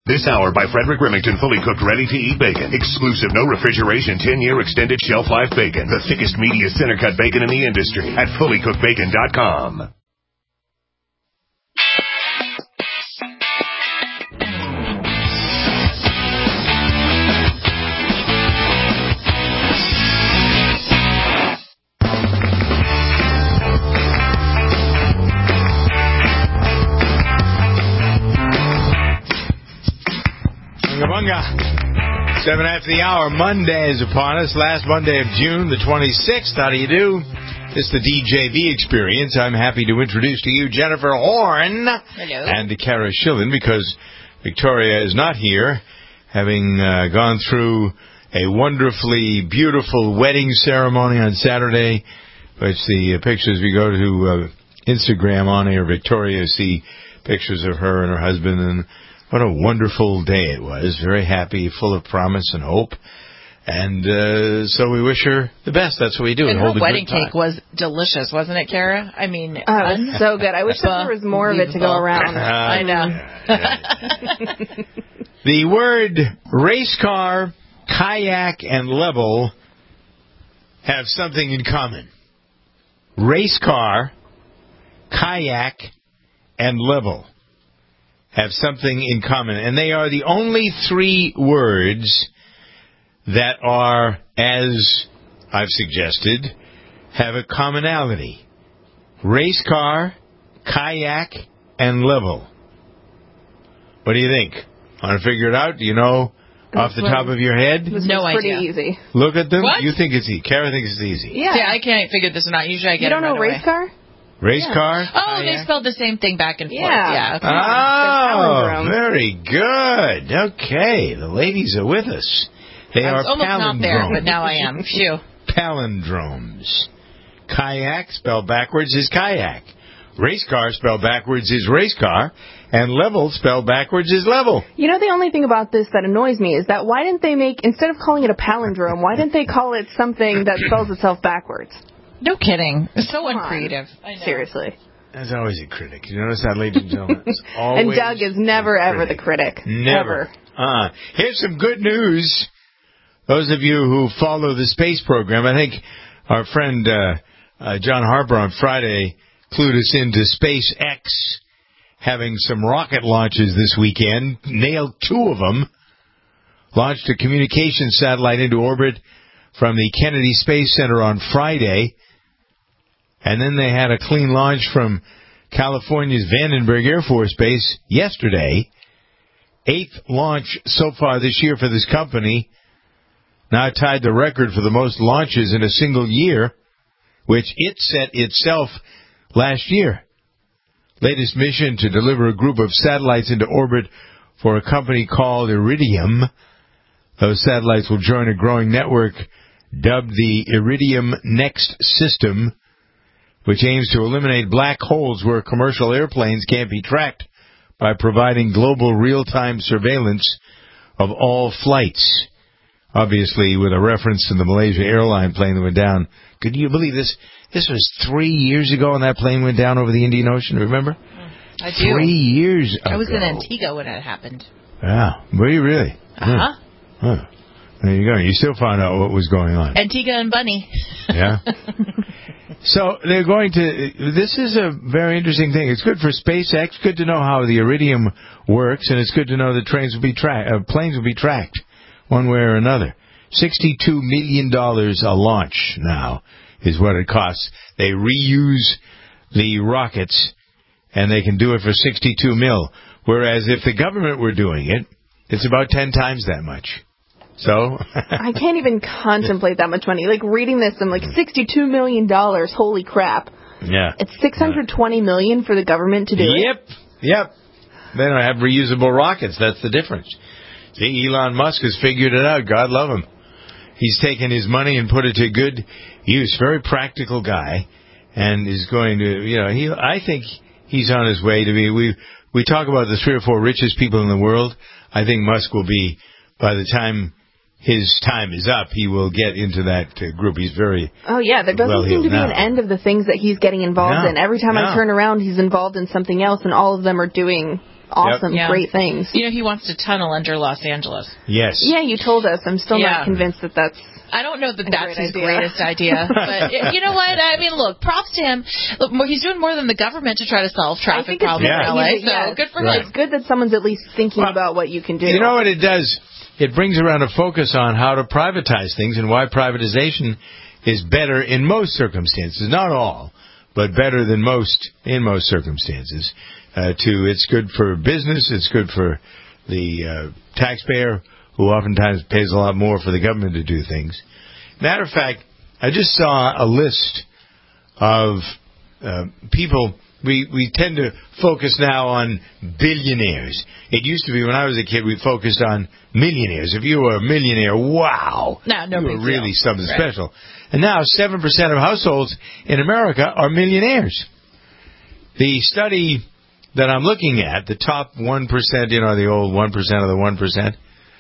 This hour by Frederick Remington, fully cooked, ready-to-eat bacon. Exclusive, no refrigeration, 10-year extended shelf life bacon. The thickest, meatiest center-cut bacon in the industry at fullycookedbacon.com. Bunga. 7 after the hour. Monday is upon us. Last Monday of June, the 26th. How do you do? It's the DJV experience. I'm happy to introduce to you Jennifer Horn. Hello. And Kara Schillen, because Victoria is not here, having gone through a wonderfully beautiful wedding ceremony on Saturday, which the pictures we go to Instagram on air, Victoria, see pictures of her and her husband, and what a wonderful day it was. Very happy, full of promise and hope. And so we wish her the best. That's what we do. And her wedding cake was delicious, wasn't it, Kara? I mean, it was so good. I wish there was more of it to go around. I know. The word race car, kayak, and level have something in common. Race car, kayak, and level have something in common. And they are the only three words that are, as I've suggested, have a commonality. Race car, kayak, and level. What do you think? Want to figure it out? Do you know off the top of your head? This no was pretty idea. easy. Look at them. What? You think it's easy. Kara thinks it's easy. Yeah. See, I can't figure this one out. Usually I get You don't it know right race away. car? Race car? Oh, kayak? they spelled the same thing back and forth. Yeah. Yeah. Oh, very good. Okay, the ladies are with us. They I are was almost not there, palindromes. but now I am. Phew. Palindromes. Kayak spelled backwards is kayak. Race car spelled backwards is race car. And level spelled backwards is level. You know, the only thing about this that annoys me is that why didn't they instead of calling it a palindrome, why didn't they call it something that spells itself backwards? No kidding. It's so Come on. uncreative. I know. Seriously. There's always a critic. You notice that, ladies and gentlemen? It's always And Doug is never, ever the critic. Never. Ever. Here's some good news. Those of you who follow the space program, I think our friend John Harper on Friday clued us into SpaceX having some rocket launches this weekend. Nailed 2 of them. Launched a communications satellite into orbit from the Kennedy Space Center on Friday. And then they had a clean launch from California's Vandenberg Air Force Base yesterday. 8th launch so far this year for this company. Now tied the record for the most launches in a single year, which it set itself last year. Latest mission to deliver a group of satellites into orbit for a company called Iridium. Those satellites will join a growing network dubbed the Iridium Next System, which aims to eliminate black holes where commercial airplanes can't be tracked by providing global real-time surveillance of all flights. Obviously, with a reference to the Malaysia airline plane that went down. Could you believe this? This was 3 years ago when that plane went down over the Indian Ocean, remember? I do. 3 years ago. I was in Antigua when it happened. Yeah. Were you really? Uh-huh. Huh. There you go. You still found out what was going on. Antigua and Bunny. Yeah. So they're going to. This is a very interesting thing. It's good for SpaceX. Good to know how the Iridium works, and it's good to know that planes will be tracked one way or another. $62 million a launch now is what it costs. They reuse the rockets, and they can do it for $62 million. Whereas if the government were doing it, it's about 10 times that much. So I can't even contemplate that much money. Like reading this, I'm like $62 million. Holy crap! Yeah, it's $620 million for the government to do it. Yep. They don't have reusable rockets. That's the difference. See, Elon Musk has figured it out. God love him. He's taken his money and put it to good use. Very practical guy, and is going to. I think he's on his way to be. We talk about the 3 or 4 richest people in the world. I think Musk will be, by the time his time is up, he will get into that group. He's very there doesn't seem to be an end of the things that he's getting involved in. Every time I turn around, he's involved in something else, and all of them are doing awesome, Yep. great things. You know, he wants to tunnel under Los Angeles. Yes. Yeah, you told us. I'm still not convinced that that's... I don't know that a that's great his idea. greatest idea. But you know what? I mean, look, props to him. Look, he's doing more than the government to try to solve traffic problems in LA. So good for him. It's good that someone's at least thinking about what you can do. You know what it does? It brings around a focus on how to privatize things and why privatization is better in most circumstances. Not all, but better than most in most circumstances. It's good for business. It's good for the taxpayer, who oftentimes pays a lot more for the government to do things. Matter of fact, I just saw a list of people. We tend to focus now on billionaires. It used to be when I was a kid, we focused on millionaires. If you were a millionaire, wow, you were really something special. And now 7% of households in America are millionaires. The study that I'm looking at, the top 1%, the old 1% of the 1%,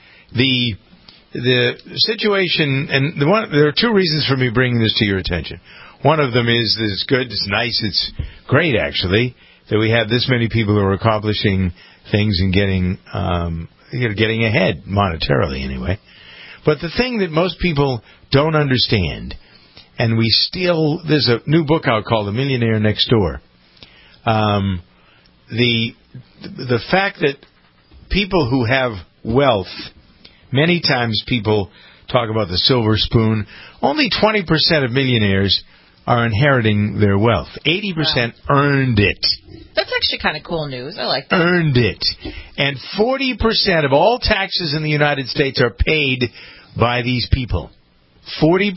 the situation, and there are two reasons for me bringing this to your attention. One of them is that it's good, it's nice, it's great, actually, that we have this many people who are accomplishing things and getting ahead, monetarily anyway. But the thing that most people don't understand, and there's a new book out called The Millionaire Next Door. The fact that people who have wealth, many times people talk about the silver spoon. Only 20% of millionaires are inheriting their wealth. 80% earned it. That's actually kind of cool news. I like that. Earned it. And 40% of all taxes in the United States are paid by these people. 40%,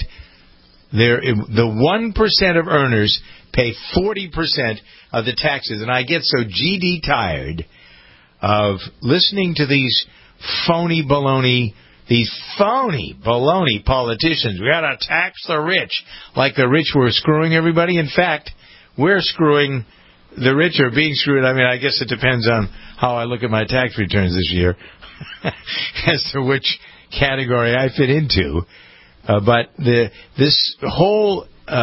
the 1% of earners pay 40% of the taxes. And I get so GD tired of listening to these phony baloney politicians. We got to tax the rich, like the rich were screwing everybody. In fact, we're screwing the rich, or being screwed. I mean, I guess it depends on how I look at my tax returns this year as to which category I fit into. But this whole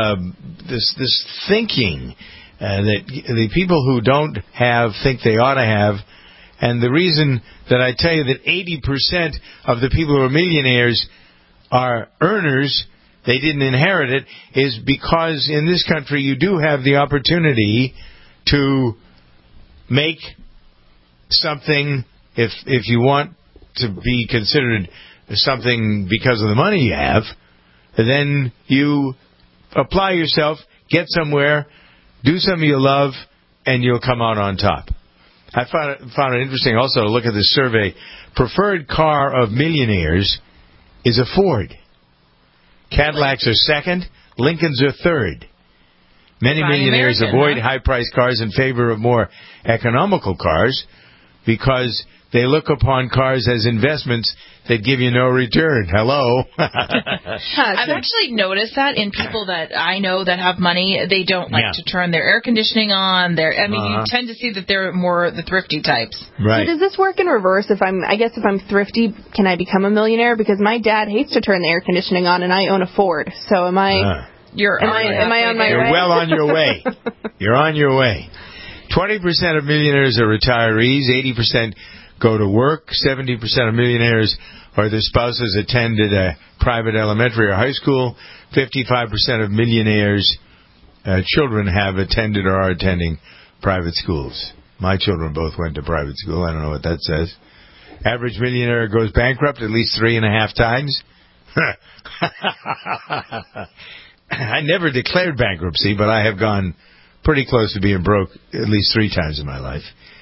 this thinking that the people who don't have think they ought to have. And the reason that I tell you that 80% of the people who are millionaires are earners, they didn't inherit it, is because in this country you do have the opportunity to make something, if you want to be considered something because of the money you have, then you apply yourself, get somewhere, do something you love, and you'll come out on top. I found it interesting also to look at this survey. Preferred car of millionaires is a Ford. Cadillacs are second. Lincolns are third. Many millionaires avoid high-priced cars in favor of more economical cars because they look upon cars as investments that give you no return. Hello. I've actually noticed that in people that I know that have money, they don't like to turn their air conditioning on. You tend to see that they're more the thrifty types. Right. So does this work in reverse? If I'm thrifty, can I become a millionaire? Because my dad hates to turn the air conditioning on, and I own a Ford. So am I? Am I on my way? You're well on your way. You're on your way. 20% of millionaires are retirees. 80% go to work. 70% of millionaires or their spouses attended a private elementary or high school. 55% of millionaires' children have attended or are attending private schools. My children both went to private school. I don't know what that says. Average millionaire goes bankrupt at least 3.5 times. I never declared bankruptcy, but I have gone pretty close to being broke at least 3 times in my life.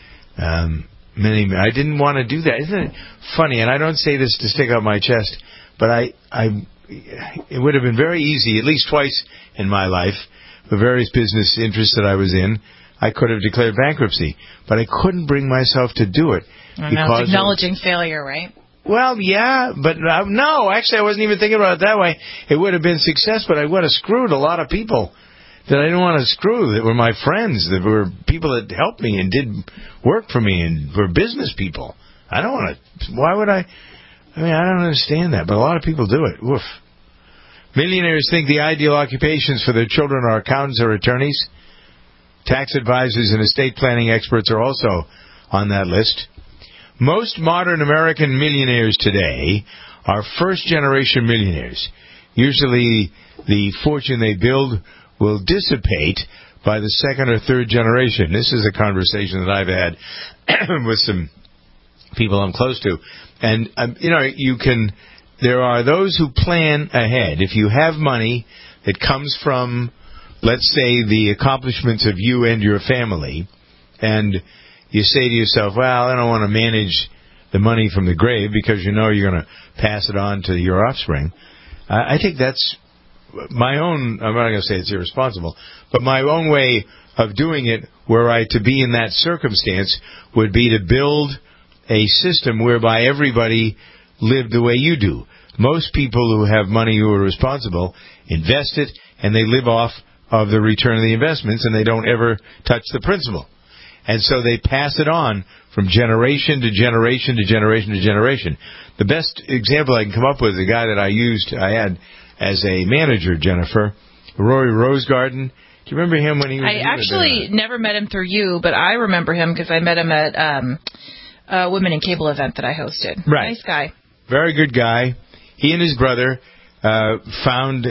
I didn't want to do that. Isn't it funny? And I don't say this to stick out my chest, but it would have been very easy, at least twice in my life, the various business interests that I was in, I could have declared bankruptcy, but I couldn't bring myself to do it. It's acknowledging failure, right? Well, yeah, but no, actually I wasn't even thinking about it that way. It would have been success, but I would have screwed a lot of people that I didn't want to screw, that were my friends, that were people that helped me and did work for me and were business people. I don't want to, why would I don't understand that, but a lot of people do it. Woof. Millionaires think the ideal occupations for their children are accountants or attorneys. Tax advisors and estate planning experts are also on that list. Most modern American millionaires today are first-generation millionaires. Usually the fortune they build will dissipate by the second or third generation. This is a conversation that I've had with some people I'm close to. And, there are those who plan ahead. If you have money that comes from, let's say, the accomplishments of you and your family, and you say to yourself, well, I don't want to manage the money from the grave because you're going to pass it on to your offspring. I think that's my own, I'm not going to say it's irresponsible, but my own way of doing it, were I to be in that circumstance, would be to build a system whereby everybody lived the way you do. Most people who have money who are responsible invest it, and they live off of the return of the investments, and they don't ever touch the principal. And so they pass it on from generation to generation to generation to generation. The best example I can come up with, the guy that I had as a manager, Jennifer, Rory Rosegarden. Do you remember him when he was... I actually never met him through you, but I remember him because I met him at a Women in Cable event that I hosted. Right. Nice guy. Very good guy. He and his brother found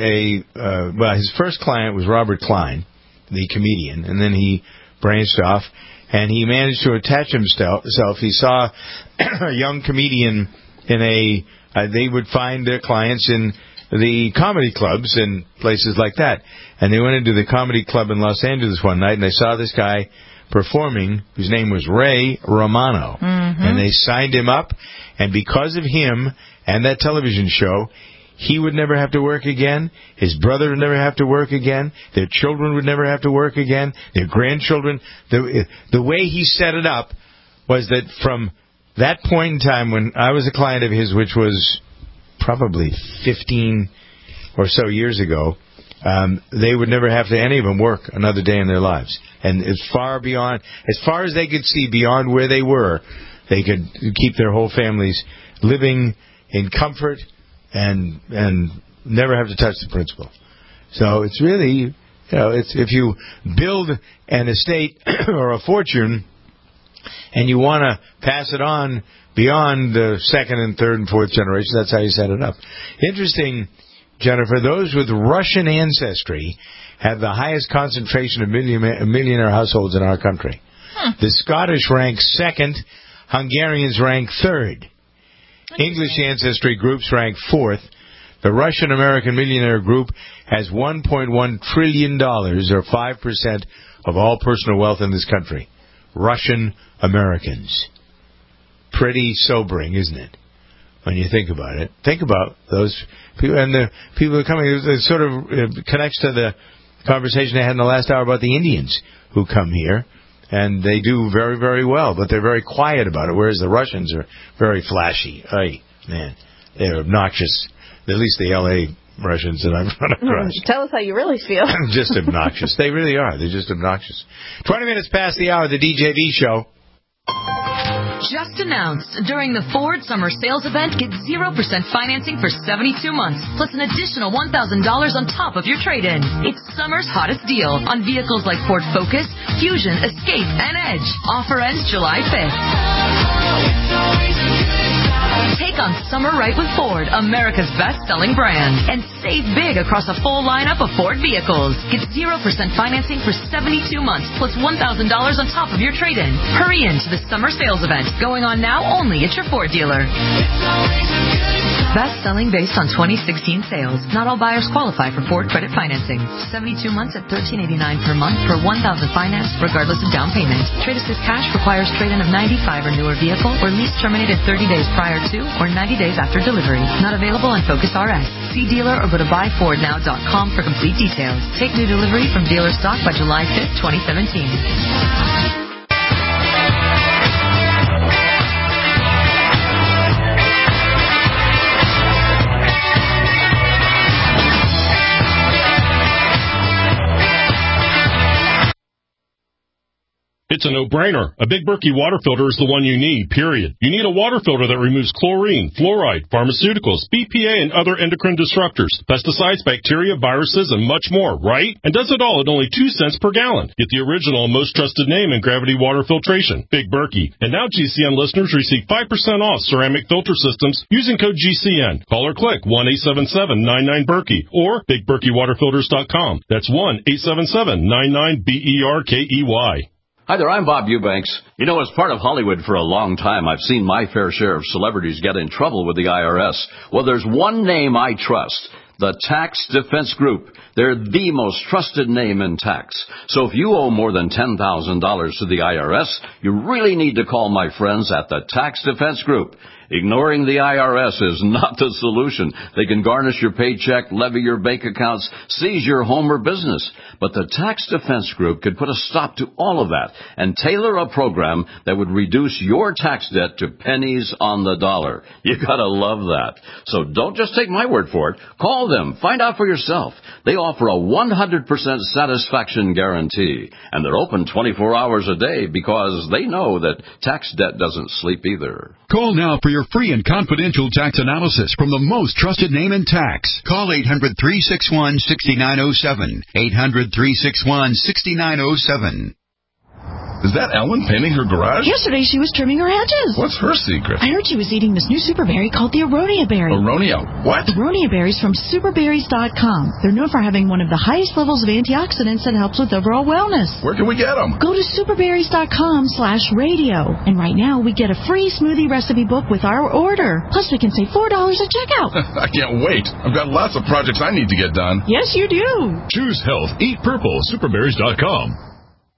his first client was Robert Klein, the comedian, and then he branched off, and he managed to attach himself. He saw a young comedian in they would find their clients in the comedy clubs and places like that. And they went into the comedy club in Los Angeles one night, and they saw this guy performing, whose name was Ray Romano. Mm-hmm. And they signed him up, and because of him and that television show, he would never have to work again. His brother would never have to work again. Their children would never have to work again. Their grandchildren. The way he set it up was that from that point in time when I was a client of his, which was probably 15 or so years ago, they would never have to, any of them, work another day in their lives. And as far as they could see beyond where they were, they could keep their whole families living in comfort and never have to touch the principal. So it's really, if you build an estate or a fortune and you want to pass it on beyond the second and third and fourth generation, that's how you set it up. Interesting, Jennifer, those with Russian ancestry have the highest concentration of millionaire households in our country. The Scottish rank second, Hungarians rank third. English ancestry groups rank fourth. The Russian-American millionaire group has $1.1 trillion, or 5% of all personal wealth in this country. Russian Americans. Pretty sobering, isn't it? When you think about it. Think about those people, and the people who are coming. It sort of connects to the conversation I had in the last hour about the Indians who come here. And they do very, very well, but they're very quiet about it, whereas the Russians are very flashy. Ay, man, they're obnoxious. At least the L.A. Russians that I've run across. Tell us how you really feel. Just obnoxious. They really are. They're just obnoxious. 20 minutes past the hour of the DJV show. Just announced, during the Ford Summer Sales Event, get 0% financing for 72 months, plus an additional $1,000 on top of your trade-in. It's summer's hottest deal on vehicles like Ford Focus, Fusion, Escape, and Edge. Offer ends July 5th. Take on summer right with Ford, America's best-selling brand, and save big across a full lineup of Ford vehicles. Get 0% financing for 72 months, plus $1,000 on top of your trade-in. Hurry into the Summer Sales Event, going on now only at your Ford dealer. Best-selling based on 2016 sales. Not all buyers qualify for Ford credit financing. 72 months at $1,389 per month for $1,000 financed, regardless of down payment. Trade Assist Cash requires trade-in of 95 or newer vehicle, or lease terminated 30 days prior to or 90 days after delivery. Not available on Focus RS. See dealer or go to buyfordnow.com for complete details. Take new delivery from dealer stock by July 5th, 2017. It's a no-brainer. A Big Berkey water filter is the one you need, period. You need a water filter that removes chlorine, fluoride, pharmaceuticals, BPA, and other endocrine disruptors, pesticides, bacteria, viruses, and much more, right? And does it all at only 2 cents per gallon. Get the original and most trusted name in gravity water filtration, Big Berkey. And now GCN listeners receive 5% off ceramic filter systems using code GCN. Call or click 1-877-99-BERKEY or BigBerkeyWaterFilters.com. That's 1-877-99-BERKEY. Hi there, I'm Bob Eubanks. You know, as part of Hollywood for a long time, I've seen my fair share of celebrities get in trouble with the IRS. Well, there's one name I trust. The Tax Defense Group. They're the most trusted name in tax. So if you owe more than $10,000 to the IRS, you really need to call my friends at the Tax Defense Group. Ignoring the IRS is not the solution. They can garnish your paycheck, levy your bank accounts, seize your home or business. But the Tax Defense Group could put a stop to all of that and tailor a program that would reduce your tax debt to pennies on the dollar. You gotta love that. So don't just take my word for it. Call them. Find out for yourself. They offer a 100% satisfaction guarantee. And they're open 24 hours a day because they know that tax debt doesn't sleep either. Call now for your free and confidential tax analysis from the most trusted name in tax. Call 800-361-6907. 800-361-6907. Is that Ellen painting her garage? Yesterday she was trimming her hedges. What's her secret? I heard she was eating this new super berry called the Aronia berry. Aronia what? Aronia berries from superberries.com. They're known for having one of the highest levels of antioxidants that helps with overall wellness. Where can we get them? Go to superberries.com/radio. And right now we get a free smoothie recipe book with our order. Plus we can save $4 at checkout. I can't wait. I've got lots of projects I need to get done. Yes, you do. Choose health. Eat purple. Superberries.com.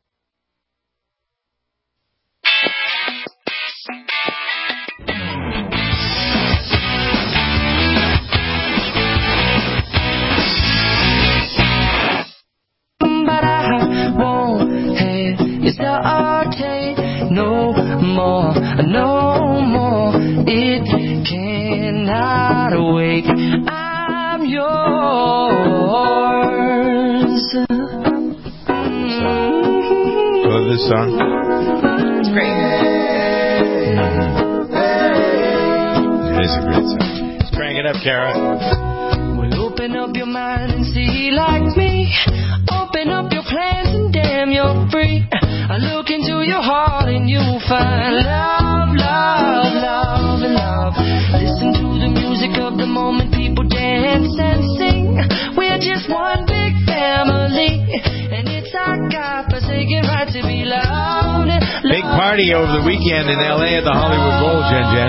No more, no more. It cannot wait. I'm yours. Love this song. It's great. It is a great song. Let's crank it up, Kara. Well, open up your mind and see like me. Open up your plans and damn, you're free. I look into your heart and you'll find love, love, love, and love. Listen to the music of the moment, people dance and sing. We're just one big family, and it's our God-forsaken right to be loved. Big party over the weekend in L.A. at the Hollywood Bowl, Jen.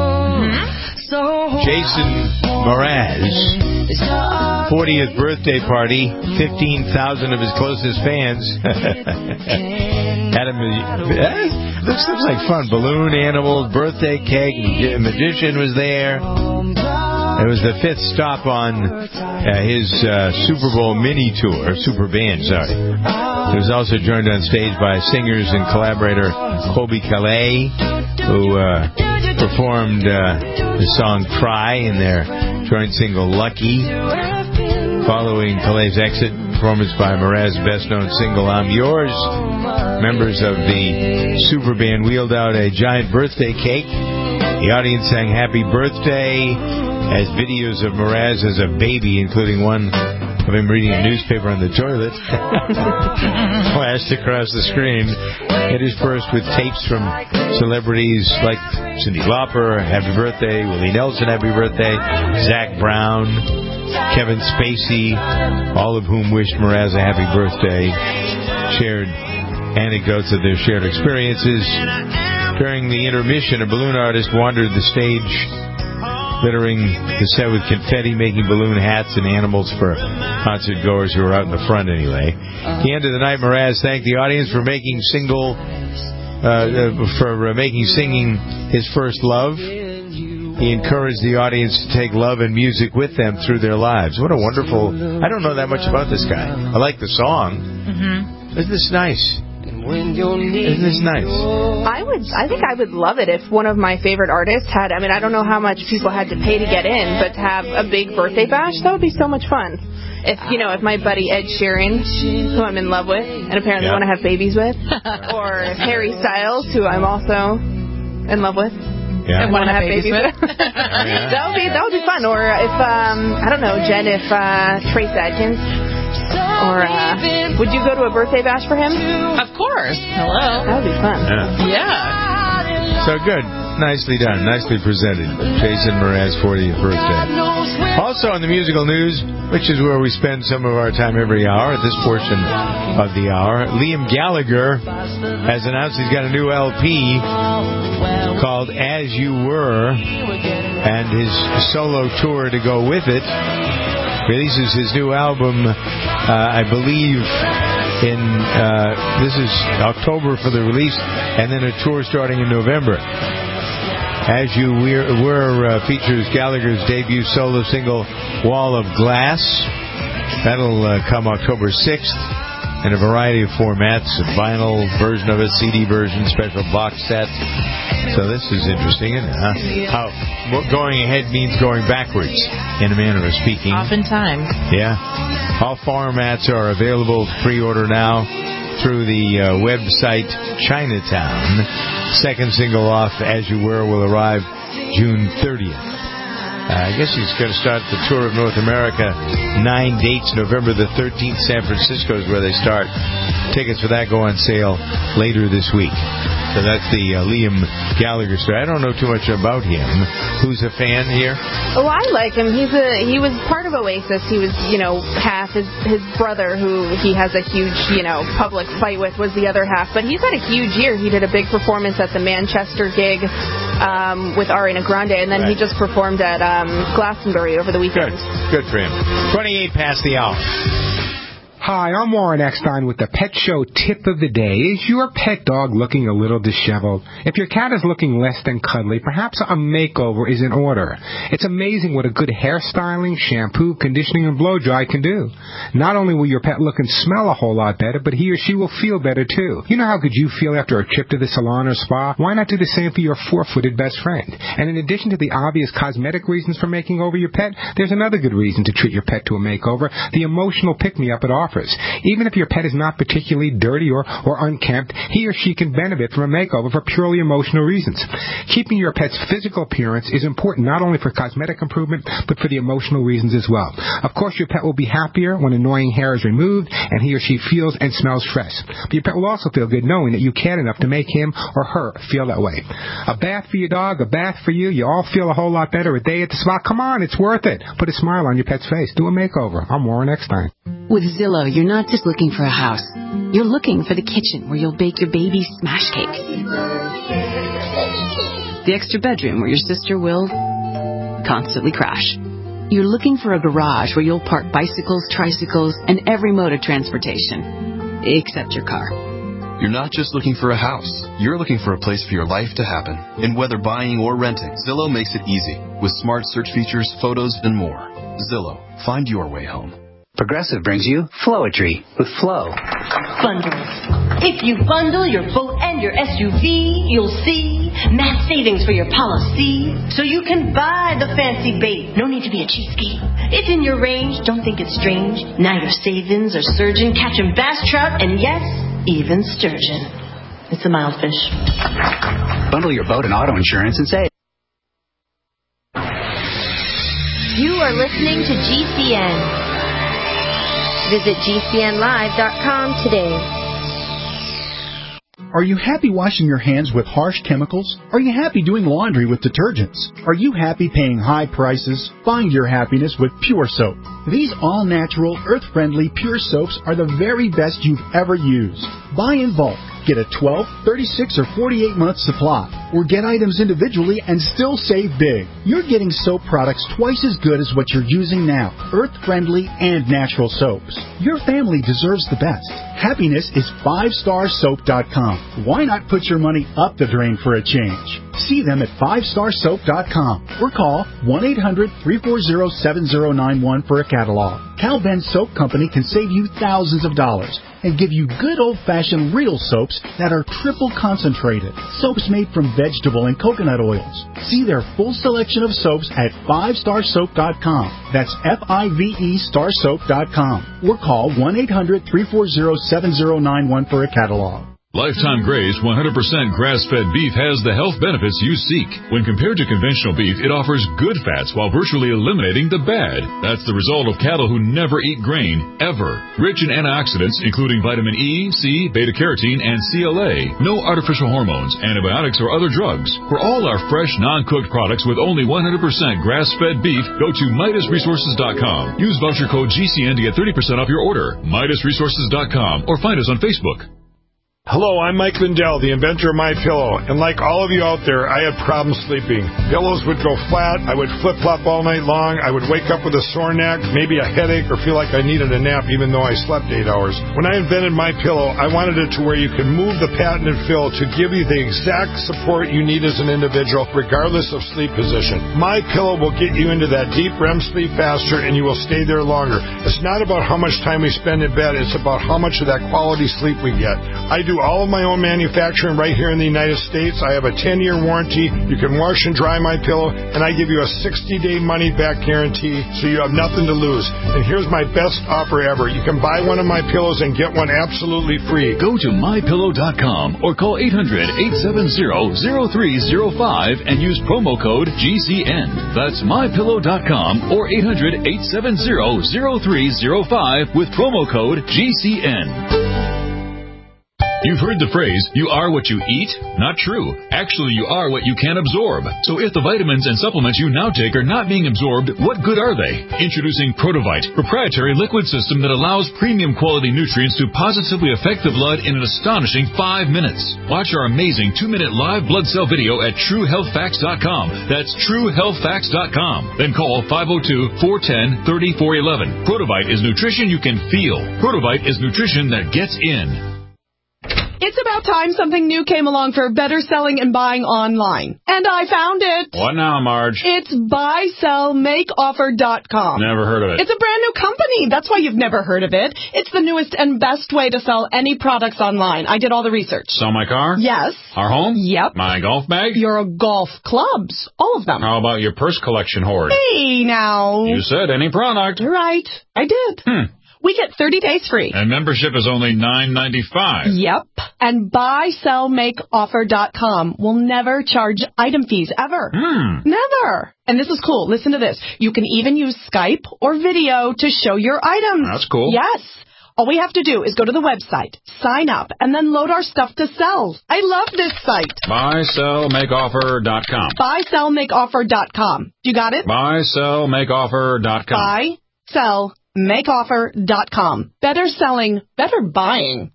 Jason Mraz. 40th birthday party. 15,000 of his closest fans. Had him. Looks like fun. Balloon animals, birthday cake. The magician was there. It was the 5th stop on his Super Bowl mini tour. Super band, sorry. He was also joined on stage by singers and collaborator Colby Calais, who performed the song Cry in their joint single Lucky. Following Calais' exit, performance by Mraz's best-known single I'm Yours. Members of the super band wheeled out a giant birthday cake. The audience sang Happy Birthday as videos of Mraz as a baby, including one of him reading a newspaper on the toilet, flashed across the screen. Interspersed with tapes from celebrities like Cyndi Lauper, Happy Birthday, Willie Nelson, Happy Birthday, Zac Brown, Kevin Spacey, all of whom wished Mraz a happy birthday, shared anecdotes of their shared experiences. During the intermission, a balloon artist wandered the stage, littering the set with confetti, making balloon hats and animals for concert goers who were out in the front anyway. At the end of the night, Mraz thanked the audience for making singing his first love. He encouraged the audience to take love and music with them through their lives. What a wonderful... I don't know that much about this guy. I like the song. Mm-hmm. Isn't this nice? Isn't this nice? I think I would love it if one of my favorite artists had, I mean, I don't know how much people had to pay to get in, but to have a big birthday bash, that would be so much fun. If my buddy Ed Sheeran, who I'm in love with, and apparently want to have babies with, or Harry Styles, who I'm also in love with, and want to have babies with. That would be fun. Or if I don't know, Jen, if Trace Adkins, or would you go to a birthday bash for him? Of course. Hello. That would be fun. Yeah. So good. Nicely done. Nicely presented. Jason Mraz's 40th birthday. Also in the musical news, which is where we spend some of our time every hour at this portion of the hour, Liam Gallagher has announced he's got a new LP called As You Were, and his solo tour to go with it. Releases his new album, I believe, this is October for the release, and then a tour starting in November. As You Were features Gallagher's debut solo single, Wall of Glass. That'll come October 6th in a variety of formats, a vinyl version of it, CD version, special box set. So this is interesting, isn't it? Huh? How going ahead means going backwards, in a manner of speaking. Oftentimes. Yeah. All formats are available to pre-order now through the website Chinatown. Second single off, As You Were, will arrive June 30th. I guess he's going to start the tour of North America. 9 dates. November the 13th, San Francisco is where they start. Tickets for that go on sale later this week. So that's the Liam Gallagher story. I don't know too much about him. Who's a fan here? Oh, I like him. He was part of Oasis. He was, half. His brother, who he has a huge, public fight with, was the other half. But he's had a huge year. He did a big performance at the Manchester gig with Ariana Grande, and then he just performed at Glastonbury over the weekend. Good for him. 28 past the hour. Hi, I'm Warren Eckstein with the Pet Show Tip of the Day. Is your pet dog looking a little disheveled? If your cat is looking less than cuddly, perhaps a makeover is in order. It's amazing what a good hairstyling, shampoo, conditioning, and blow dry can do. Not only will your pet look and smell a whole lot better, but he or she will feel better too. You know how good you feel after a trip to the salon or spa? Why not do the same for your four-footed best friend? And in addition to the obvious cosmetic reasons for making over your pet, there's another good reason to treat your pet to a makeover, the emotional pick-me-up it offers. Even if your pet is not particularly dirty or unkempt, he or she can benefit from a makeover for purely emotional reasons. Keeping your pet's physical appearance is important not only for cosmetic improvement, but for the emotional reasons as well. Of course, your pet will be happier when annoying hair is removed and he or she feels and smells fresh. But your pet will also feel good knowing that you cared enough to make him or her feel that way. A bath for your dog, a bath for you. You all feel a whole lot better. A day at the spa. Come on, it's worth it. Put a smile on your pet's face. Do a makeover. I'm Warren Eckstein. With Zillow, you're not just looking for a house. You're looking for the kitchen where you'll bake your baby's smash cake. The extra bedroom where your sister will constantly crash. You're looking for a garage where you'll park bicycles, tricycles, and every mode of transportation. Except your car. You're not just looking for a house. You're looking for a place for your life to happen. And whether buying or renting, Zillow makes it easy. With smart search features, photos, and more. Zillow. Find your way home. Progressive brings you Flowetry with Flow. Bundles. If you bundle your boat and your SUV, you'll see mass savings for your policy. So you can buy the fancy bait. No need to be a cheapskate. It's in your range. Don't think it's strange. Now your savings are surging, catching bass, trout, and yes, even sturgeon. It's a mild fish. Bundle your boat and auto insurance and save. You are listening to GCN. Visit GCNlive.com today. Are you happy washing your hands with harsh chemicals? Are you happy doing laundry with detergents? Are you happy paying high prices? Find your happiness with Pure Soap. These all-natural, earth-friendly Pure Soaps are the very best you've ever used. Buy in bulk. Get a 12, 36, or 48-month supply. Or get items individually and still save big. You're getting soap products twice as good as what you're using now. Earth-friendly and natural soaps. Your family deserves the best. Happiness is 5starsoap.com. Why not put your money up the drain for a change? See them at 5starsoap.com or call 1-800-340-7091 for a catalog. Cal Ben Soap Company can save you thousands of dollars. and give you good old-fashioned real soaps that are triple concentrated. Soaps made from vegetable and coconut oils. See their full selection of soaps at 5starsoap.com. That's FIVE starsoap.com. Or call 1-800-340-7091 for a catalog. Lifetime Graze 100% grass-fed beef has the health benefits you seek. When compared to conventional beef, it offers good fats while virtually eliminating the bad. That's the result of cattle who never eat grain, ever. Rich in antioxidants, including vitamin E, C, beta-carotene, and CLA. No artificial hormones, antibiotics, or other drugs. For all our fresh, non-cooked products with only 100% grass-fed beef, go to MidasResources.com. Use voucher code GCN to get 30% off your order. MidasResources.com or find us on Facebook. Hello, I'm Mike Lindell, the inventor of MyPillow, and like all of you out there, I had problems sleeping. Pillows would go flat, I would flip-flop all night long, I would wake up with a sore neck, maybe a headache, or feel like I needed a nap even though I slept 8 hours. When I invented MyPillow, I wanted it to where you can move the patented fill to give you the exact support you need as an individual, regardless of sleep position. MyPillow will get you into that deep REM sleep faster, and you will stay there longer. It's not about how much time we spend in bed, it's about how much of that quality sleep we get. I do all of my own manufacturing right here in the United States. I have a 10-year warranty. You can wash and dry my pillow, and I give you a 60-day money-back guarantee, so you have nothing to lose. And here's my best offer ever. You can buy one of my pillows and get one absolutely free. Go to MyPillow.com or call 800-870-0305 and use promo code GCN. That's MyPillow.com or 800-870-0305 with promo code GCN. You've heard the phrase, you are what you eat? Not true. Actually, you are what you can absorb. So if the vitamins and supplements you now take are not being absorbed, what good are they? Introducing Protovite, proprietary liquid system that allows premium quality nutrients to positively affect the blood in an astonishing 5 minutes. Watch our amazing 2-minute live blood cell video at TrueHealthFacts.com. That's TrueHealthFacts.com. Then call 502-410-3411. Protovite is nutrition you can feel. Protovite is nutrition that gets in. It's about time something new came along for better selling and buying online. And I found it. What now, Marge? It's buysellmakeoffer.com. Never heard of it. It's a brand new company. That's why you've never heard of it. It's the newest and best way to sell any products online. I did all the research. Sell my car? Yes. Our home? Yep. My golf bag? Your golf clubs. All of them. How about your purse collection hoard? Hey, now. You said any product. You're right. I did. We get 30 days free. And membership is only $9.95. Yep. And buysellmakeoffer.com will never charge item fees, ever. Never. And this is cool. Listen to this. You can even use Skype or video to show your items. That's cool. Yes. All we have to do is go to the website, sign up, and then load our stuff to sell. I love this site. Buysellmakeoffer.com. Buysellmakeoffer.com. You got it? Buysellmakeoffer.com. Buysellmakeoffer.com. Better selling, better buying.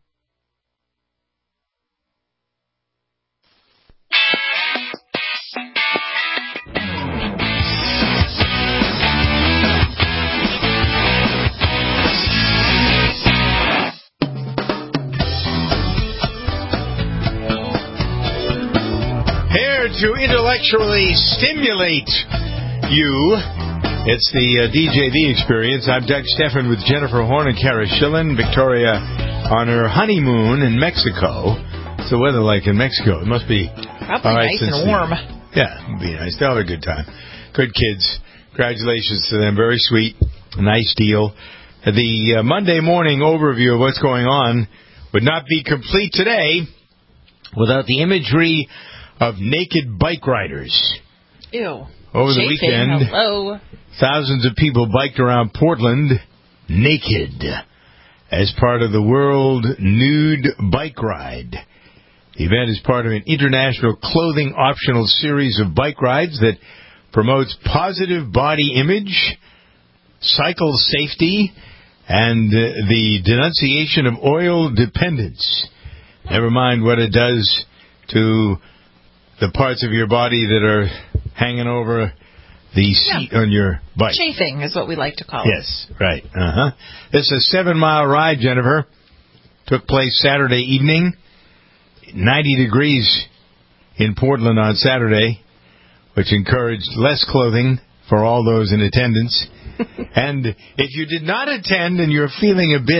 Here to intellectually stimulate you. It's the DJ The Experience. I'm Doug Stephan with Jennifer Horn and Kara Schillen. Victoria on her honeymoon in Mexico. What's the weather like in Mexico? It must be probably nice and warm. Yeah, it'll be nice. They'll have a good time. Good kids. Congratulations to them. Very sweet. Nice deal. The Monday morning overview of what's going on would not be complete today without the imagery of naked bike riders. Ew. Over the weekend, hello. Thousands of people biked around Portland naked as part of the World Nude Bike Ride. The event is part of an international clothing optional series of bike rides that promotes positive body image, cycle safety, and the denunciation of oil dependence. Never mind what it does to the parts of your body that are hanging over the seat on your bike. Chafing is what we like to call it. Yes, right. This is a 7-mile ride, Jennifer. Took place Saturday evening. 90 degrees in Portland on Saturday, which encouraged less clothing for all those in attendance. And if you did not attend and you're feeling a bit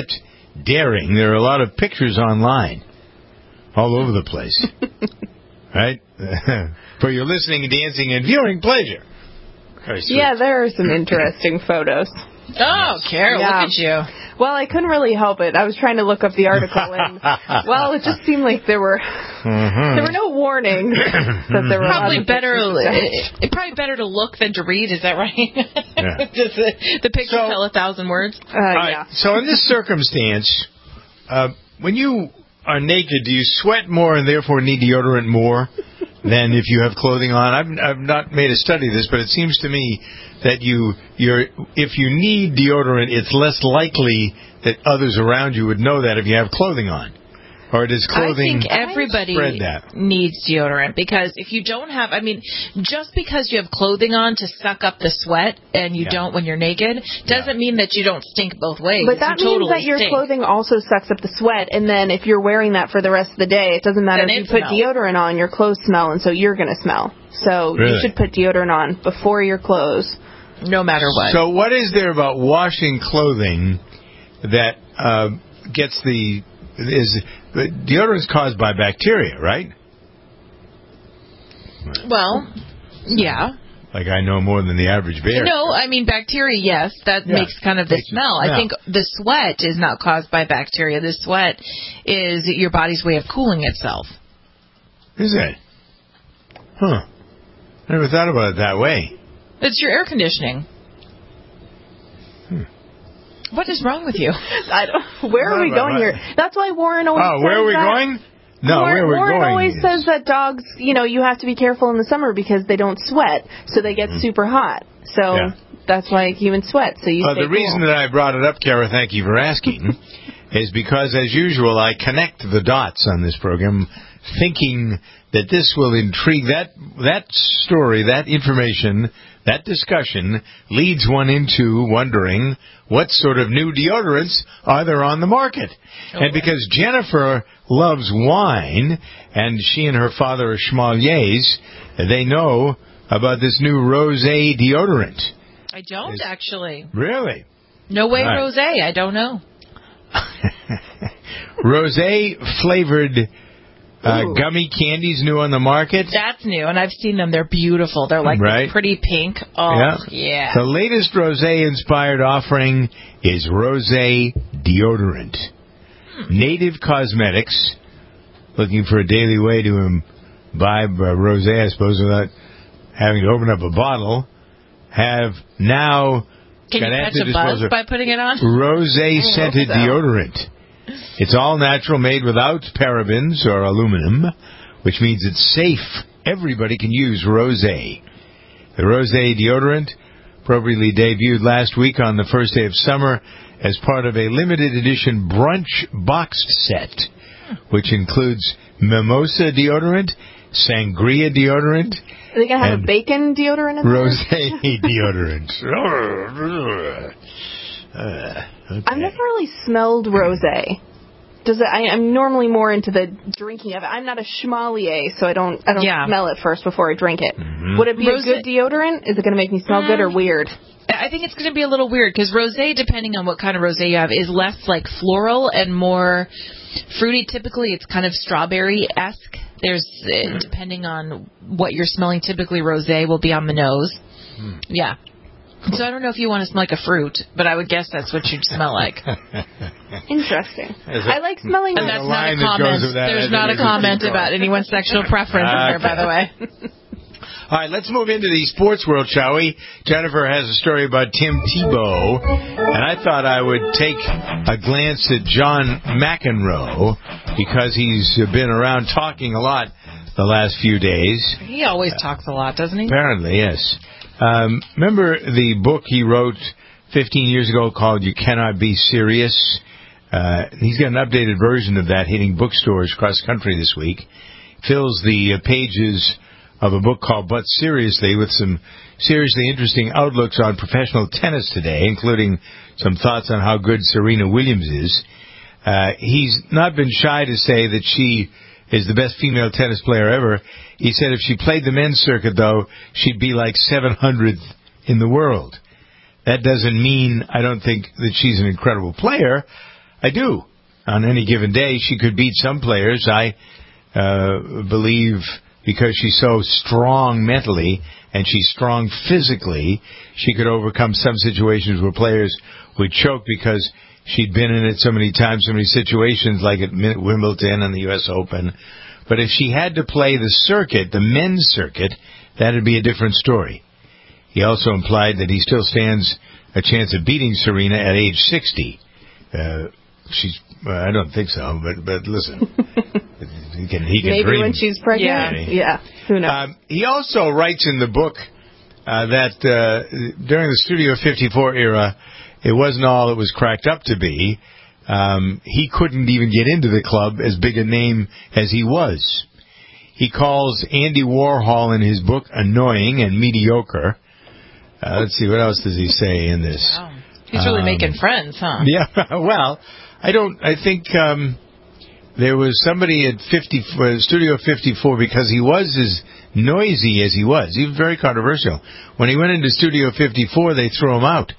daring. There are a lot of pictures online, all over the place, right? For your listening, dancing, and viewing pleasure. Yeah, there are some interesting photos. Oh, Carol, Yeah. look at you. Well, I couldn't really help it. I was trying to look up the article, and well, it just seemed like there were no warnings that there were Probably lots of better. Probably better to look than to read. Is that right? Does the picture tell 1,000 words? Yeah. So in this circumstance, when you are naked, do you sweat more and therefore need deodorant more than if you have clothing on? I've not made a study of this, but it seems to me that if you need deodorant, it's less likely that others around you would know that if you have clothing on. Or does clothing I think everybody spread that? needs deodorant, because if you don't have, just because you have clothing on to suck up the sweat and you don't when you're naked, doesn't mean that you don't stink both ways. But that means that your clothing also sucks up the sweat, and then if you're wearing that for the rest of the day, it doesn't matter Then if it you put smells. deodorant on, your clothes smell, and so you're going to smell. So you Really? should put deodorant on before your clothes. No matter what. So what is there about washing clothing that gets the deodorant is caused by bacteria, right? Well, yeah. Like I know more than the average bear. No, bacteria, yes, that makes kind of the smell. I think the sweat is not caused by bacteria. The sweat is your body's way of cooling itself. Is it? Huh. I never thought about it that way. It's your air conditioning. What is wrong with you? Where are we going here? That's why Warren always says where are we that. going? No, where we're Warren going always is- says that dogs, you have to be careful in the summer because they don't sweat, so they get super hot. So that's why humans sweat. So you stay the reason that I brought it up, Kara, thank you for asking, is because, as usual, I connect the dots on this program, thinking that this will intrigue. That story, that information, that discussion leads one into wondering what sort of new deodorants are there on the market. And because Jennifer loves wine, and she and her father are schmaliers, they know about this new Rosé deodorant. I don't, actually. Really? No way, Right. Rosé. I don't know. Rosé flavored gummy candies new on the market. That's new, and I've seen them. They're beautiful. They're like Right. pretty pink. Oh, yeah. The latest Rosé-inspired offering is Rosé deodorant. Native Cosmetics, looking for a daily way to imbibe Rosé, I suppose, without having to open up a bottle, have now Can you got at catch their a buzz disposal by putting it on? Rosé-scented I hope so. deodorant. It's all natural, made without parabens or aluminum, which means it's safe. Everybody can use Rosé. The Rosé deodorant appropriately debuted last week on the first day of summer as part of a limited edition brunch box set, which includes mimosa deodorant, sangria deodorant, Are they going to have and a bacon deodorant in there? Rosé deodorant. Okay. I've never really smelled rosé. I'm normally more into the drinking of it. I'm not a schmalier, so I don't smell it first before I drink it. Mm-hmm. Would it be a good deodorant? Is it going to make me smell good or weird? I think it's going to be a little weird because rosé, depending on what kind of rosé you have, is less like floral and more fruity. Typically, it's kind of strawberry-esque. There's depending on what you're smelling. Typically, rosé will be on the nose. Yeah. So I don't know if you want to smell like a fruit, but I would guess that's what you'd smell like. Interesting. I like smelling. And that's not a comment. There's not a comment about anyone's sexual preference in there, by the way. All right, let's move into the sports world, shall we? Jennifer has a story about Tim Tebow, and I thought I would take a glance at John McEnroe because he's been around talking a lot the last few days. He always talks a lot, doesn't he? Apparently, yes. Remember the book he wrote 15 years ago called You Cannot Be Serious? He's got an updated version of that hitting bookstores across the country this week. Fills the pages of a book called But Seriously, with some seriously interesting outlooks on professional tennis today, including some thoughts on how good Serena Williams is. He's not been shy to say that she is the best female tennis player ever. He said if she played the men's circuit, though, she'd be like 700th in the world. That doesn't mean I don't think that she's an incredible player. I do. On any given day, she could beat some players. I believe because she's so strong mentally and she's strong physically, she could overcome some situations where players would choke because she'd been in it so many times, so many situations like at Wimbledon and the U.S. Open. But if she had to play the circuit, the men's circuit, that would be a different story. He also implied that he still stands a chance of beating Serena at age 60. I don't think so, but listen, he can maybe dream. When she's pregnant. Yeah. Who knows? He also writes in the book that during the Studio 54 era, it wasn't all it was cracked up to be. He couldn't even get into the club as big a name as he was. He calls Andy Warhol in his book annoying and mediocre. Let's see, what else does he say in this? Wow. He's really making friends, huh? Yeah, well, I think there was somebody at Studio 54, because he was as noisy as he was. He was very controversial. When he went into Studio 54, they threw him out.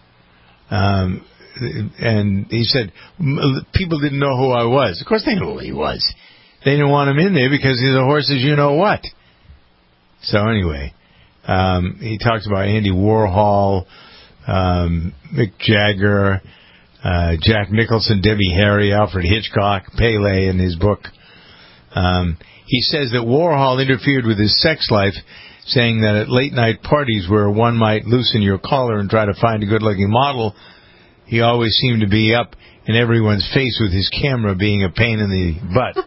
And he said, people didn't know who I was. Of course they knew who he was. They didn't want him in there because he's a horse's you-know-what. So anyway, he talks about Andy Warhol, Mick Jagger, Jack Nicholson, Debbie Harry, Alfred Hitchcock, Pele in his book. He says that Warhol interfered with his sex life, saying that at late-night parties where one might loosen your collar and try to find a good-looking model, he always seemed to be up in everyone's face with his camera being a pain in the butt.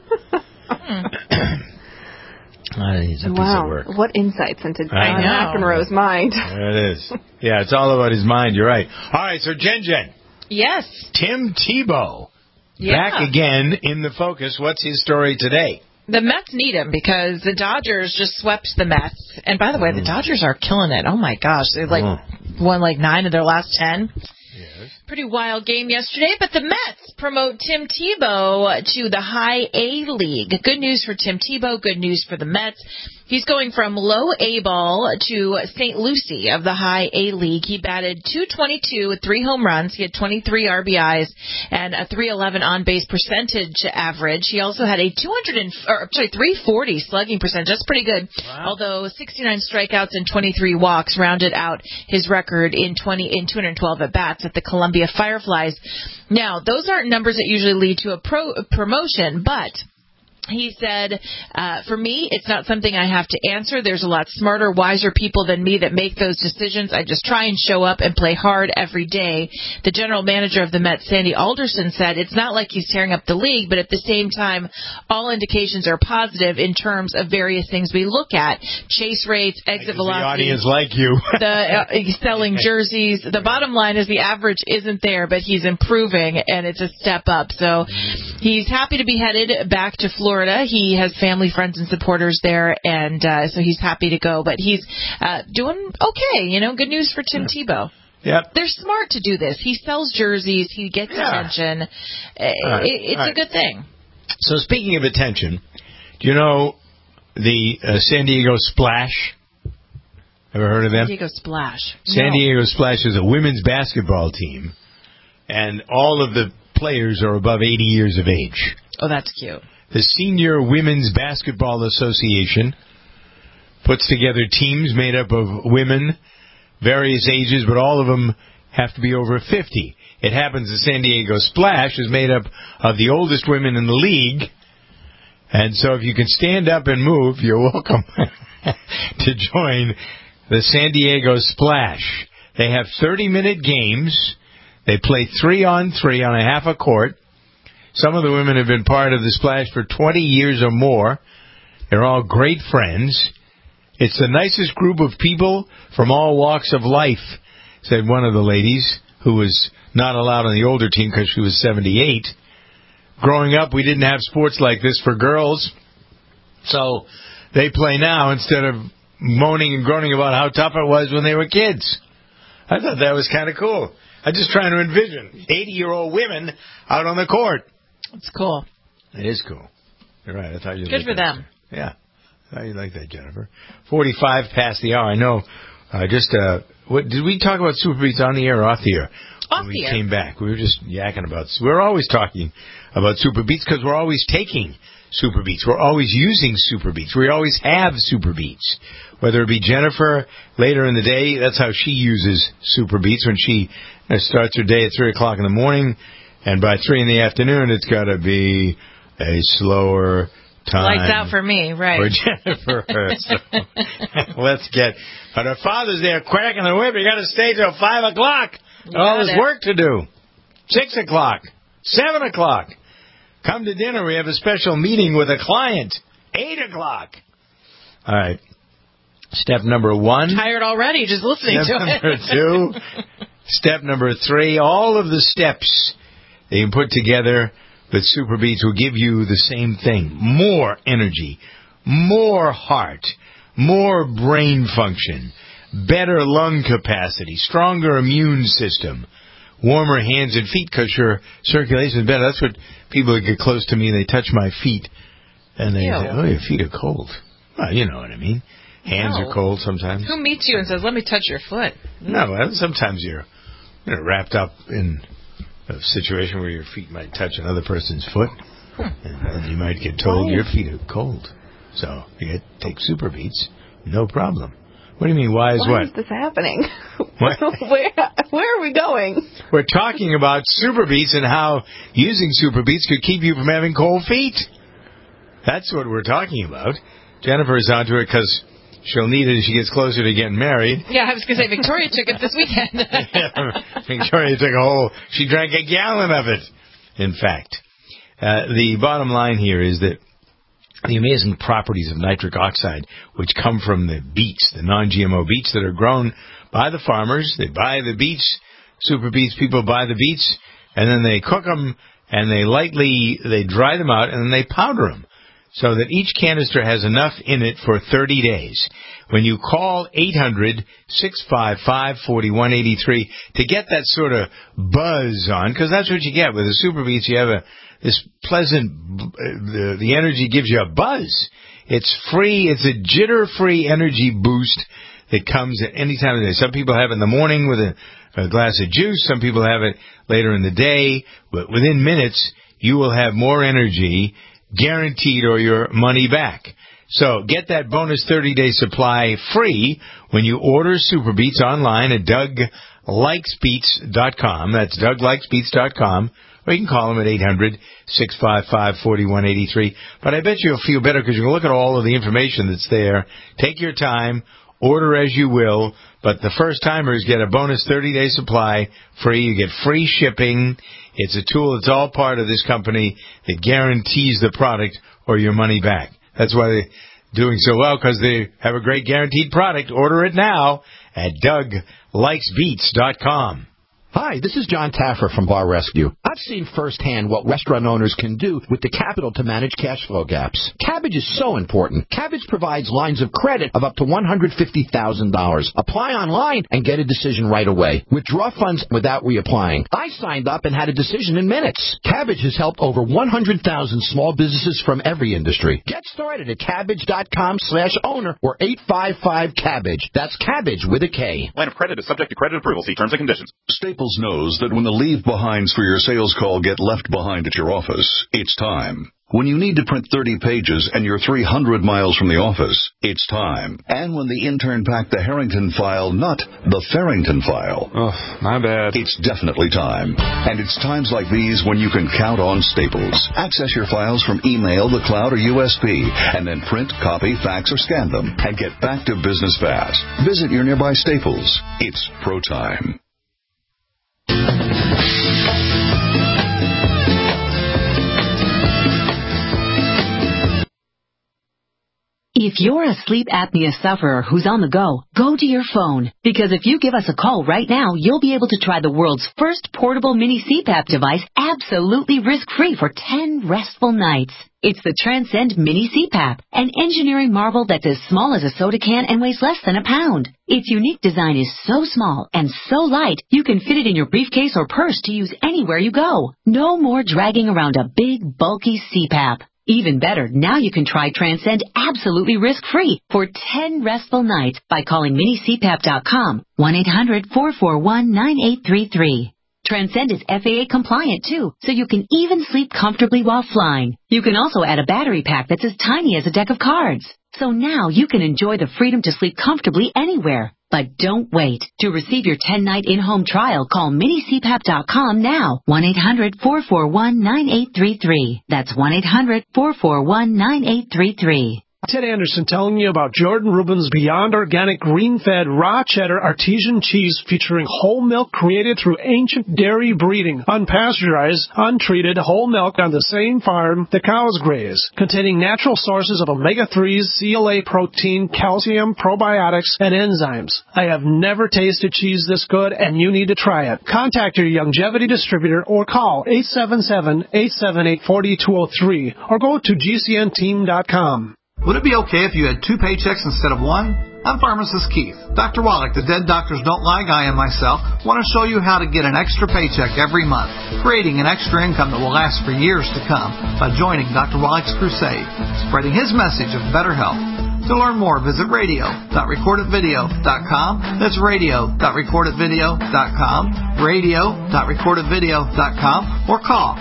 He's a piece of work. What insights into John McEnroe's mind. There it is. Yeah, it's all about his mind. You're right. All right, so Jen. Yes. Tim Tebow. Back again in the focus. What's his story today? The Mets need him because the Dodgers just swept the Mets. And by the way, the Dodgers are killing it. Oh, my gosh. They've won 9 of their last 10. Pretty wild game yesterday, but the Mets promote Tim Tebow to the High A League. Good news for Tim Tebow, good news for the Mets. He's going from low A ball to St. Lucie of the High A League. He batted .222 with 3 home runs. He had 23 RBIs and a .311 on-base percentage average. He also had a 340 slugging percentage. That's pretty good. Wow. Although 69 strikeouts and 23 walks rounded out his record in 212 at-bats at the Columbia Fireflies. Now, those aren't numbers that usually lead to a promotion, but he said, for me, it's not something I have to answer. There's a lot smarter, wiser people than me that make those decisions. I just try and show up and play hard every day. The general manager of the Mets, Sandy Alderson, said it's not like he's tearing up the league, but at the same time, all indications are positive in terms of various things we look at. Chase rates, exit velocity. The audience like you. Selling jerseys. The bottom line is the average isn't there, but he's improving, and it's a step up. So he's happy to be headed back to Florida. He has family, friends, and supporters there, and so he's happy to go. But he's doing okay. Good news for Tim Tebow. Yep. They're smart to do this. He sells jerseys. He gets attention. It's a good thing. So speaking of attention, do you know the San Diego Splash? Ever heard of them? San Diego Splash. San Diego Splash is a women's basketball team, and all of the players are above 80 years of age. Oh, that's cute. The Senior Women's Basketball Association puts together teams made up of women, various ages, but all of them have to be over 50. It happens the San Diego Splash is made up of the oldest women in the league, and so if you can stand up and move, you're welcome to join the San Diego Splash. They have 30-minute games. They play 3-on-3 on a half a court. Some of the women have been part of the Splash for 20 years or more. They're all great friends. It's the nicest group of people from all walks of life, said one of the ladies, who was not allowed on the older team because she was 78. Growing up, we didn't have sports like this for girls, so they play now instead of moaning and groaning about how tough it was when they were kids. I thought that was kind of cool. I'm just trying to envision 80-year-old women out on the court. It's cool. It is cool. You're right. I thought you. Good for them. Yeah, I thought you liked that, Jennifer. 45 past the hour. I know. What did we talk about Super Beats on the air or off the air? when we came back. We were just yakking about. We're always talking about Super Beets because we're always taking Super Beets. We're always using Super Beets. We always have Super Beets. Whether it be Jennifer later in the day, that's how she uses Super Beets when she starts her day at 3 o'clock in the morning, and by 3 in the afternoon, it's got to be a slower time. Lights out for me, right. For Jennifer. So, let's get... But her father's there cracking the whip. You got to stay till 5 o'clock. All this work to do. 6 o'clock. 7 o'clock. Come to dinner. We have a special meeting with a client. 8 o'clock. All right. Step number 1. Tired already just listening to it. Step number 2. Step number 3. All of the steps that you can put together with Super Beets will give you the same thing. More energy. More heart. More brain function. Better lung capacity. Stronger immune system. Warmer hands and feet because your circulation is better. That's what people that get close to me, they touch my feet and they say, oh, your feet are cold. Well, you know what I mean. Hands are cold sometimes. Who meets you and says, let me touch your foot? No, well, sometimes you're wrapped up in a situation where your feet might touch another person's foot. And you might get told your feet are cold. So you take Super Beets, no problem. What do you mean, why is this happening? What? Where are we going? We're talking about Super Beets and how using Super Beets could keep you from having cold feet. That's what we're talking about. Jennifer's onto it because she'll need it as she gets closer to getting married. Yeah, I was going to say, Victoria took it this weekend. Victoria took she drank a gallon of it, in fact. The bottom line here is that the amazing properties of nitric oxide, which come from the beets, the non-GMO beets that are grown by the farmers. They buy the beets, Super Beets, people buy the beets, and then they cook them, and they dry them out, and then they powder them, so that each canister has enough in it for 30 days. When you call 800-655-4183 to get that sort of buzz on, because that's what you get with the Super Beets, you have this pleasant, the energy gives you a buzz. It's free. It's a jitter-free energy boost that comes at any time of the day. Some people have it in the morning with a glass of juice. Some people have it later in the day. But within minutes, you will have more energy, guaranteed, or your money back. So get that bonus 30-day supply free when you order Super Beets online at DougLikesBeets.com. That's DougLikesBeets.com. Or you can call them at 800-655-4183. But I bet you'll feel better because you can look at all of the information that's there. Take your time. Order as you will. But the first-timers get a bonus 30-day supply free. You get free shipping. It's a tool that's all part of this company that guarantees the product or your money back. That's why they're doing so well, because they have a great guaranteed product. Order it now at DougLikesBeets.com. Hi, this is John Taffer from Bar Rescue. I've seen firsthand what restaurant owners can do with the capital to manage cash flow gaps. Cabbage is so important. Cabbage provides lines of credit of up to $150,000. Apply online and get a decision right away. Withdraw funds without reapplying. I signed up and had a decision in minutes. Cabbage has helped over 100,000 small businesses from every industry. Get started at Kabbage.com/owner or 855-CABBAGE. That's Cabbage with a K. Line of credit is subject to credit approval. See terms and conditions. Staples knows that when the leave-behinds for your sales call get left behind at your office, it's time. When you need to print 30 pages and you're 300 miles from the office, it's time. And when the intern packed the Harrington file, not the Farrington file. Oh, my bad. It's definitely time. And it's times like these when you can count on Staples. Access your files from email, the cloud, or USB, and then print, copy, fax, or scan them, and get back to business fast. Visit your nearby Staples. It's pro time. If you're a sleep apnea sufferer who's on the go, go to your phone. Because if you give us a call right now, you'll be able to try the world's first portable mini CPAP device absolutely risk-free for 10 restful nights. It's the Transcend Mini CPAP, an engineering marvel that's as small as a soda can and weighs less than a pound. Its unique design is so small and so light, you can fit it in your briefcase or purse to use anywhere you go. No more dragging around a big, bulky CPAP. Even better, now you can try Transcend absolutely risk-free for 10 restful nights by calling minicpap.com, 1-800-441-9833. Transcend is FAA compliant too, so you can even sleep comfortably while flying. You can also add a battery pack that's as tiny as a deck of cards. So now you can enjoy the freedom to sleep comfortably anywhere. But don't wait. To receive your 10-night in-home trial, call minicpap.com now. 1-800-441-9833. That's 1-800-441-9833. Ted Anderson telling you about Jordan Rubin's Beyond Organic Green-Fed Raw Cheddar Artesian Cheese featuring whole milk created through ancient dairy breeding, unpasteurized, untreated whole milk on the same farm the cows graze, containing natural sources of omega-3s, CLA protein, calcium, probiotics, and enzymes. I have never tasted cheese this good, and you need to try it. Contact your Longevity distributor or call 877-878-4203 or go to gcnteam.com. Would it be okay if you had 2 paychecks instead of 1? I'm Pharmacist Keith. Dr. Wallach, the Dead Doctors Don't Lie guy, and myself want to show you how to get an extra paycheck every month, creating an extra income that will last for years to come by joining Dr. Wallach's crusade, spreading his message of better health. To learn more, visit radio.recordedvideo.com. That's radio.recordedvideo.com, radio.recordedvideo.com, or call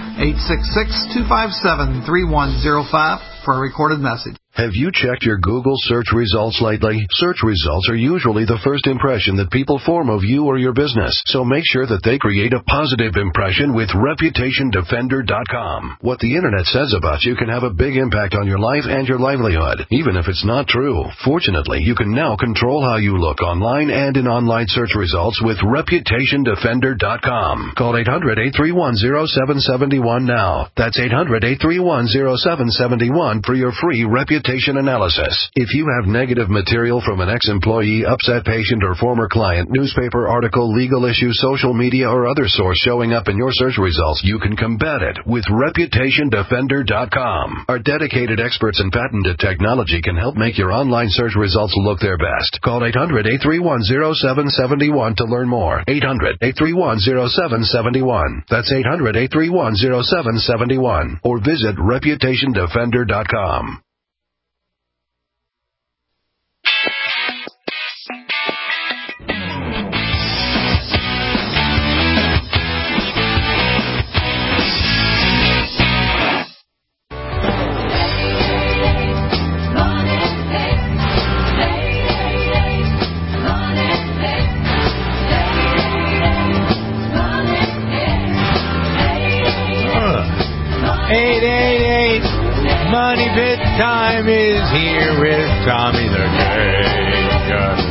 866-257-3105 for a recorded message. Have you checked your Google search results lately? Search results are usually the first impression that people form of you or your business, so make sure that they create a positive impression with ReputationDefender.com. What the Internet says about you can have a big impact on your life and your livelihood, even if it's not true. Fortunately, you can now control how you look online and in online search results with ReputationDefender.com. Call 800-831-0771 now. That's 800-831-0771 for your free reputation analysis. If you have negative material from an ex-employee, upset patient, or former client, newspaper article, legal issue, social media, or other source showing up in your search results, you can combat it with ReputationDefender.com. Our dedicated experts in patented technology can help make your online search results look their best. Call 800-831-0771 to learn more. 800-831-0771. That's 800-831-0771. Or visit ReputationDefender.com. Money Pit time is here with Tommy the Great.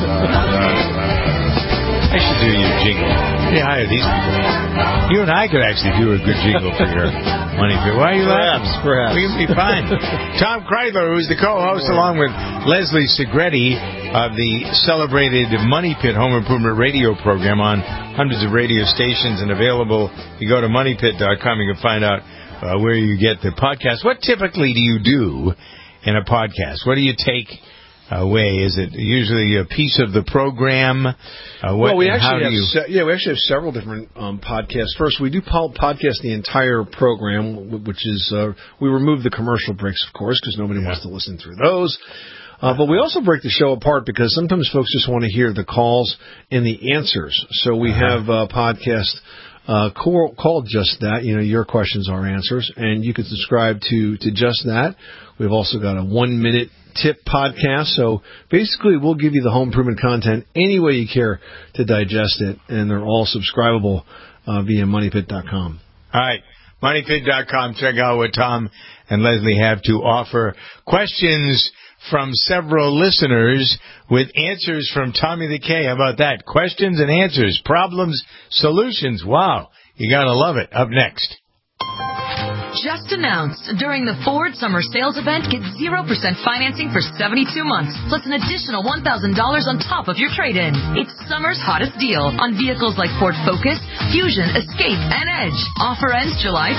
I should do your jingle. Yeah, hire these people. You and I could actually do a good jingle for your Money Pit. Why are you laughing? Perhaps. We can be fine. Tom Kreidler, who's the co-host, along with Leslie Segretti of the celebrated Money Pit Home Improvement Radio program on hundreds of radio stations and available. If you go to moneypit.com, you can find out where you get the podcast. What typically do you do in a podcast? What do you take away? Is it usually a piece of the program? We actually have several different podcasts. First, we do podcast the entire program, which is we remove the commercial breaks, of course, because nobody wants to listen through those. But we also break the show apart because sometimes folks just want to hear the calls and the answers. So we have a podcast called Just That, your questions are answers, and you can subscribe to Just That. We've also got a 1-minute tip podcast, so basically we'll give you the home improvement content any way you care to digest it, and they're all subscribable via moneypit.com. All right, moneypit.com. Check out what Tom and Leslie have to offer. Questions from several listeners with answers from Tommy the K. How about that? Questions and answers, problems, solutions. Wow, you gotta love it. Up next. Just announced, during the Ford Summer Sales Event, get 0% financing for 72 months, plus an additional $1,000 on top of your trade-in. It's summer's hottest deal on vehicles like Ford Focus, Fusion, Escape, and Edge. Offer ends July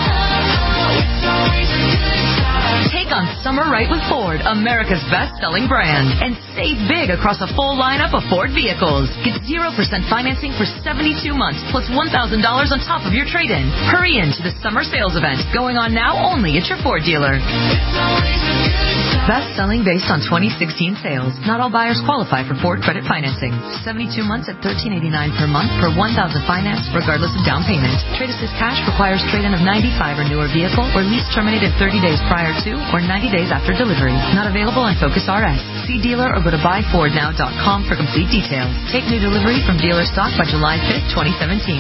5th. Take on summer right with Ford, America's best-selling brand, and save big across a full lineup of Ford vehicles. Get 0% financing for 72 months, plus $1,000 on top of your trade-in. Hurry in to the Summer Sales Event, going on now only at your Ford dealer. Best-selling based on 2016 sales. Not all buyers qualify for Ford credit financing. 72 months at $13.89 per month per $1,000 finance, regardless of down payment. Trade Assist Cash requires trade-in of 95 or newer vehicle or lease terminated 30 days prior to or 90 days after delivery. Not available on Focus RS. See dealer or go to buyfordnow.com for complete details. Take new delivery from dealer stock by July 5th, 2017.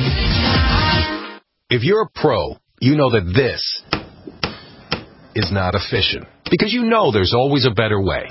If you're a pro, you know that this is not efficient. Because you know there's always a better way.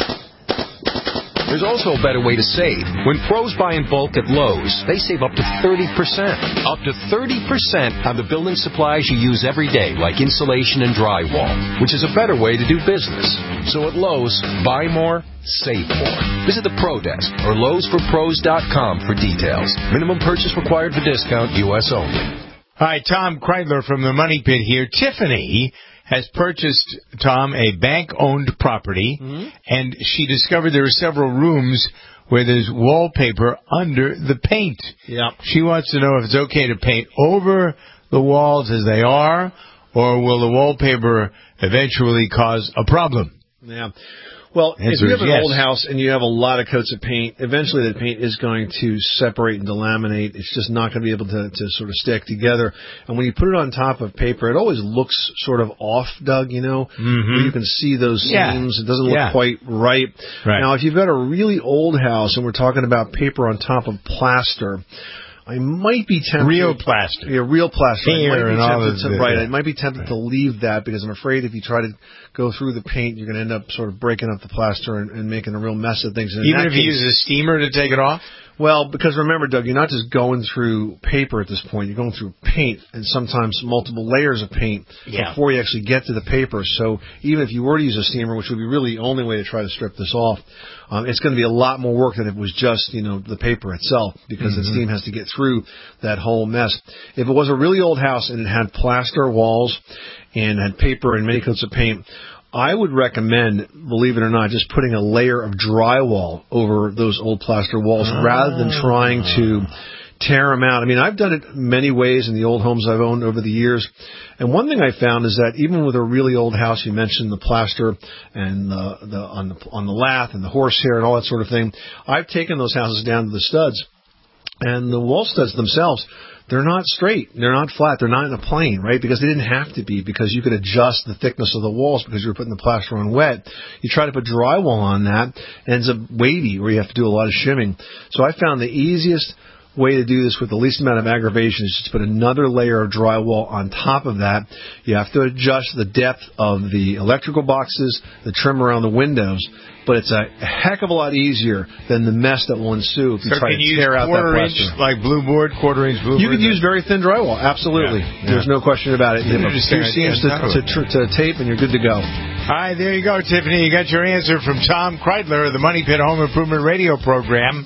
There's also a better way to save. When pros buy in bulk at Lowe's, they save up to 30%. Up to 30% on the building supplies you use every day, like insulation and drywall, which is a better way to do business. So at Lowe's, buy more, save more. Visit the Pro Desk or Lowe'sForPros.com for details. Minimum purchase required for discount, U.S. only. Hi, Tom Kreidler from the Money Pit here. Tiffany has purchased, Tom, a bank-owned property, and she discovered there are several rooms where there's wallpaper under the paint. Yeah. She wants to know if it's okay to paint over the walls as they are, or will the wallpaper eventually cause a problem? Yeah. Well, if you have an old house and you have a lot of coats of paint, eventually the paint is going to separate and delaminate. It's just not going to be able to sort of stick together. And when you put it on top of paper, it always looks sort of off, Doug, you know, where you can see those seams. It doesn't look quite right. Now, if you've got a really old house and we're talking about paper on top of plaster, I might be tempted. Real plaster. Yeah, real plaster. I might be tempted to leave that because I'm afraid if you try to go through the paint, you're going to end up sort of breaking up the plaster and making a real mess of things. And even if you use a steamer to take it off? Well, because remember, Doug, you're not just going through paper at this point. You're going through paint and sometimes multiple layers of paint before you actually get to the paper. So even if you were to use a steamer, which would be really the only way to try to strip this off, it's going to be a lot more work than if it was just, the paper itself because the steam has to get through that whole mess. If it was a really old house and it had plaster walls and had paper and many coats of paint, I would recommend, believe it or not, just putting a layer of drywall over those old plaster walls rather than trying to tear them out. I mean, I've done it many ways in the old homes I've owned over the years. And one thing I found is that even with a really old house, you mentioned the plaster and on the lath and the horsehair and all that sort of thing. I've taken those houses down to the studs, and the wall studs themselves, they're not straight. They're not flat. They're not in a plane, right? Because they didn't have to be, because you could adjust the thickness of the walls because you were putting the plaster on wet. You try to put drywall on that, it ends up wavy, where you have to do a lot of shimming. So I found the easiest way to do this with the least amount of aggravation is just to put another layer of drywall on top of that. You have to adjust the depth of the electrical boxes, the trim around the windows, but it's a heck of a lot easier than the mess that will ensue if you try to tear out that plaster. Like blue board, quarter-inch blue board? You could use very thin drywall, absolutely. Yeah. There's no question about it. You have a few seams to tape, and you're good to go. All right, there you go, Tiffany. You got your answer from Tom Kreidler of the Money Pit Home Improvement Radio Program.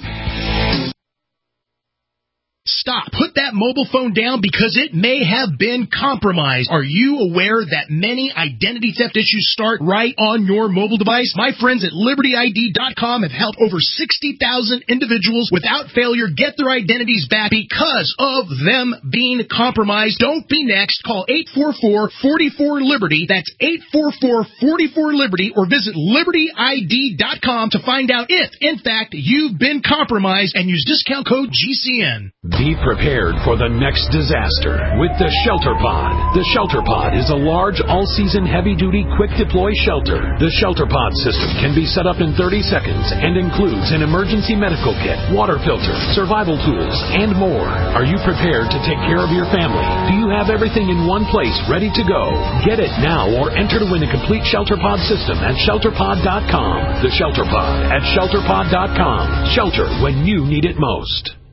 Stop. Put that mobile phone down because it may have been compromised. Are you aware that many identity theft issues start right on your mobile device? My friends at LibertyID.com have helped over 60,000 individuals without failure get their identities back because of them being compromised. Don't be next. Call 844-44-LIBERTY. That's 844-44-LIBERTY, or visit LibertyID.com to find out if, in fact, you've been compromised, and use discount code GCN. Be prepared for the next disaster with the Shelter Pod. The Shelter Pod is a large, all-season, heavy-duty, quick-deploy shelter. The Shelter Pod system can be set up in 30 seconds and includes an emergency medical kit, water filter, survival tools, and more. Are you prepared to take care of your family? Do you have everything in one place ready to go? Get it now or enter to win a complete Shelter Pod system at ShelterPod.com. The Shelter Pod at ShelterPod.com. Shelter when you need it most.